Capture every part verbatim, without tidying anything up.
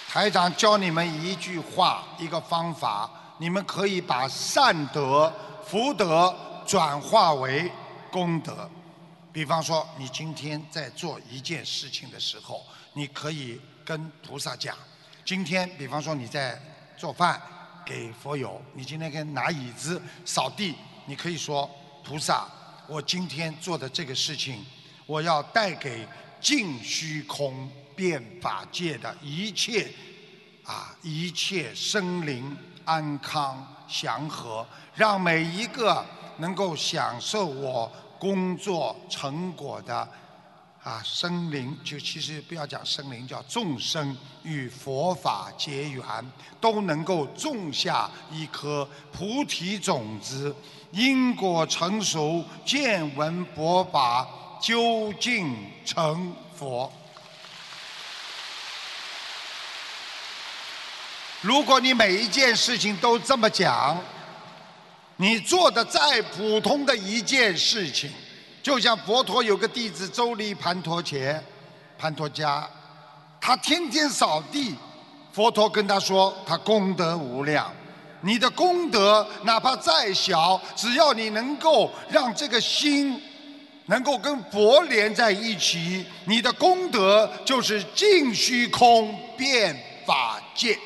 台长教你们一句话，一个方法，你们可以把善德、福德转化为功德。比方说，你今天在做一件事情的时候，你可以跟菩萨讲：今天，比方说你在做饭给佛友，你今天跟拿椅子、扫地，你可以说：菩萨，我今天做的这个事情，我要带给净虚空变法界的一切啊，一切生灵安康祥和，让每一个能够享受我工作成果的啊生灵，就其实不要讲生灵，叫众生与佛法结缘，都能够种下一颗菩提种子，因果成熟，见闻佛法，究竟成佛。如果你每一件事情都这么讲，你做的再普通的一件事情，就像佛陀有个弟子周利盘陀伽，盘陀伽，他天天扫地，佛陀跟他说，他功德无量。你的功德哪怕再小，只要你能够让这个心能够跟佛连在一起，你的功德就是净虚空变法界。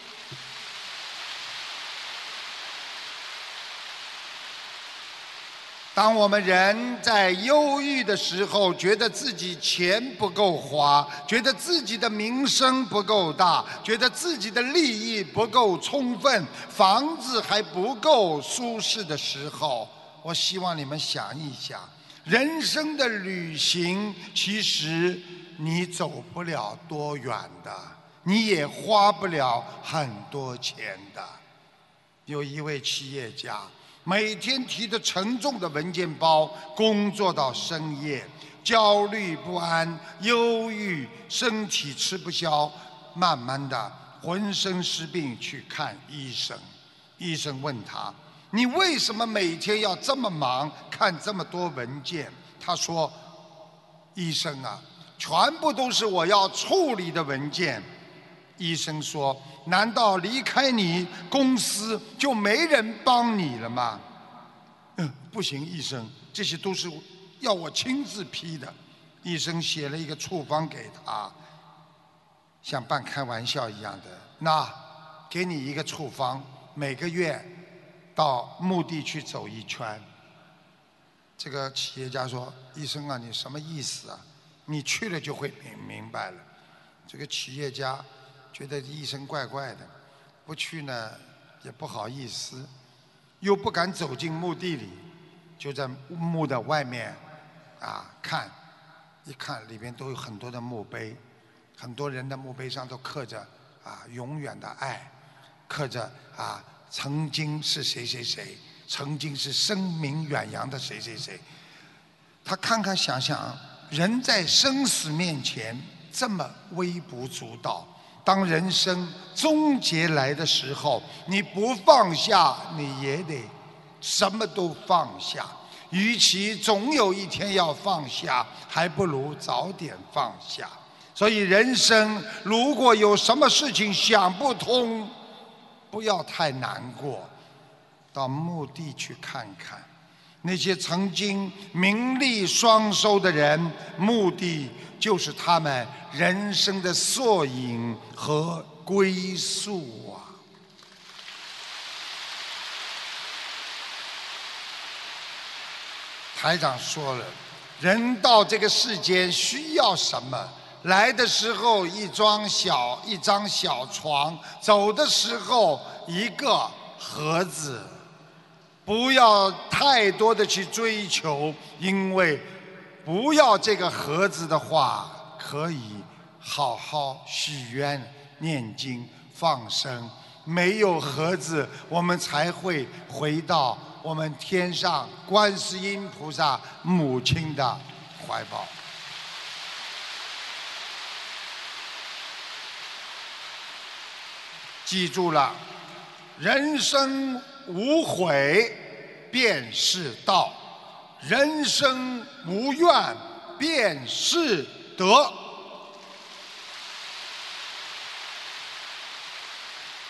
当我们人在忧郁的时候，觉得自己钱不够花，觉得自己的名声不够大，觉得自己的利益不够充分，房子还不够舒适的时候，我希望你们想一想，人生的旅行其实你走不了多远的，你也花不了很多钱的。有一位企业家，每天提着沉重的文件包工作到深夜，焦虑不安，忧郁，身体吃不消，慢慢的浑身是病，去看医生。医生问他，你为什么每天要这么忙，看这么多文件？他说，医生啊，全部都是我要处理的文件。医生说，难道离开你公司就没人帮你了吗？嗯，不行，医生，这些都是要我亲自批的。医生写了一个处方给他，像半开玩笑一样的，那给你一个处方，每个月到墓地去走一圈。这个企业家说，医生啊，你什么意思啊？你去了就会明明白了。这个企业家觉得医生怪怪的，不去呢也不好意思，又不敢走进墓地里，就在墓的外面啊看，一看里面都有很多的墓碑，很多人的墓碑上都刻着啊永远的爱，刻着啊曾经是谁谁谁，曾经是声名远扬的谁谁谁。他看看想想，人在生死面前这么微不足道，当人生终结来的时候，你不放下，你也得什么都放下。与其总有一天要放下，还不如早点放下。所以人生如果有什么事情想不通，不要太难过，到墓地去看看。那些曾经名利双收的人，目的就是他们人生的缩影和归宿啊。台长说了，人到这个世间需要什么？来的时候一张小一张小床，走的时候一个盒子。不要太多的去追求，因为不要这个盒子的话，可以好好许愿、念经、放生。没有盒子，我们才会回到我们天上观世音菩萨母亲的怀抱。记住了，人生无悔便是道，人生无怨便是德。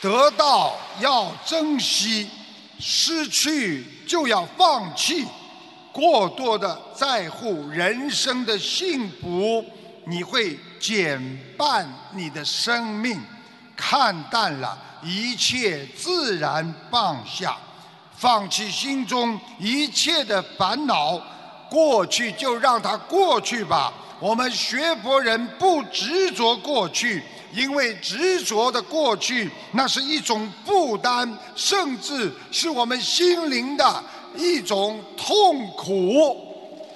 得到要珍惜，失去就要放弃。过多的在乎人生的幸福，你会减半你的生命。看淡了，一切自然放下，放弃心中一切的烦恼，过去就让它过去吧。我们学佛人不执着过去，因为执着的过去，那是一种负担，甚至是我们心灵的一种痛苦。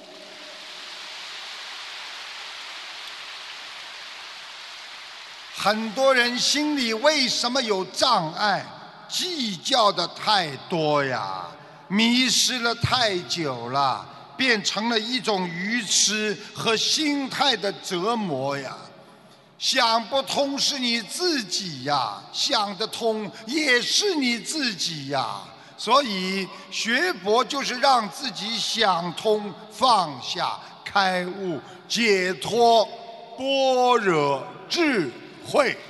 很多人心里为什么有障碍？计较的太多呀，迷失了太久了，变成了一种愚痴和心态的折磨呀。想不通是你自己呀，想得通也是你自己呀。所以学佛就是让自己想通、放下、开悟、解脱、般若智慧。